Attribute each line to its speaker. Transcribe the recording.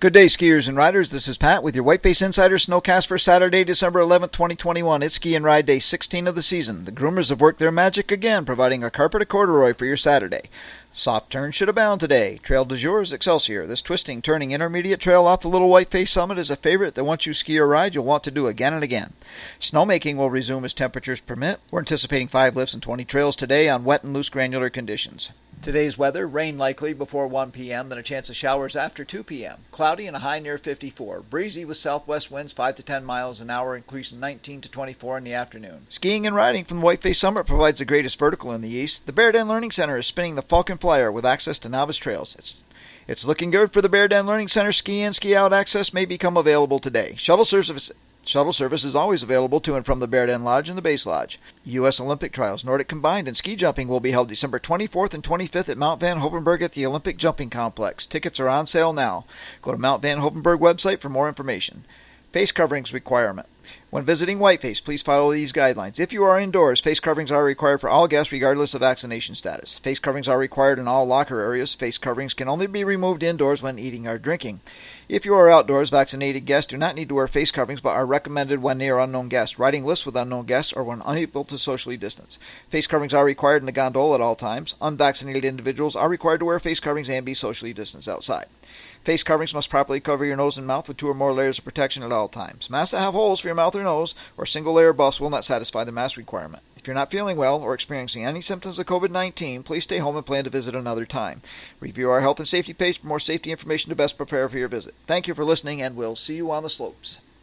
Speaker 1: Good day, skiers and riders. This is Pat with your Whiteface Insider Snowcast for Saturday, December 11th, 2021. It's ski and ride day 16 of the season. The groomers have worked their magic again, providing a carpet of corduroy for your Saturday. Soft turns should abound today. Trail du jour is Excelsior. This twisting, turning intermediate trail off the Little Whiteface Summit is a favorite that once you ski or ride, you'll want to do again and again. Snowmaking will resume as temperatures permit. We're anticipating 5 lifts and 20 trails today on wet and loose granular conditions. Today's weather, rain likely before 1 p.m., then a chance of showers after 2 p.m. Cloudy and a high near 54. Breezy with southwest winds 5 to 10 miles an hour, increasing 19 to 24 in the afternoon. Skiing and riding from the Whiteface Summit provides the greatest vertical in the east. The Bear Den Learning Center is spinning the Falcon Flyer with access to novice trails. It's looking good for the Bear Den Learning Center. Ski in, ski out access may become available today. Shuttle service is always available to and from the Bear Den Lodge and the Base Lodge. U.S. Olympic Trials, Nordic Combined, and ski jumping will be held December 24th and 25th at Mount Van Hoevenberg at the Olympic Jumping Complex. Tickets are on sale now. Go to Mount Van Hoevenberg website for more information. Face coverings requirement. When visiting Whiteface, please follow these guidelines. If you are indoors, face coverings are required for all guests regardless of vaccination status. Face coverings are required in all locker areas. Face coverings can only be removed indoors when eating or drinking. If you are outdoors, vaccinated guests do not need to wear face coverings but are recommended when near unknown guests, riding lifts with unknown guests, or when unable to socially distance. Face coverings are required in the gondola at all times. Unvaccinated individuals are required to wear face coverings and be socially distanced outside. Face coverings must properly cover your nose and mouth with 2 or more layers of protection at all times. Masks that have holes for your mouth or nose or single-layer buffs will not satisfy the mask requirement. If you're not feeling well or experiencing any symptoms of COVID-19, please stay home and plan to visit another time. Review our health and safety page for more safety information to best prepare for your visit. Thank you for listening, and we'll see you on the slopes.